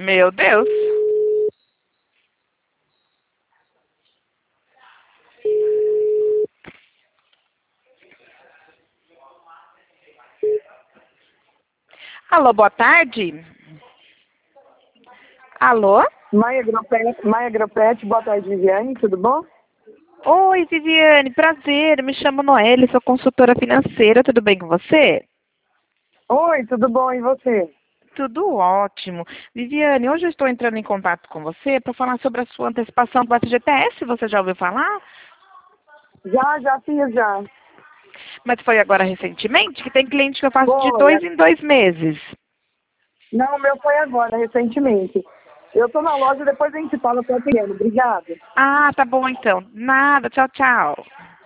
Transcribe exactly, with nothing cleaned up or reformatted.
Meu Deus. Alô, boa tarde. Alô? Maia Gropet, Maia Gropet, boa tarde, Viviane, tudo bom? Oi, Viviane, prazer. Me chamo Noelle, sou consultora financeira. Tudo bem com você? Oi, tudo bom, e você? Tudo ótimo. Viviane, hoje eu estou entrando em contato com você para falar sobre a sua antecipação do F G T S. Você já ouviu falar? Já, já fiz, já. Mas foi agora recentemente, que tem cliente que eu faço de Foi. dois em dois meses. Não, o meu foi agora, recentemente. Eu tô na loja, depois a gente fala, eu tô atendendo. Obrigada. Ah, tá bom então. Nada. Tchau, tchau.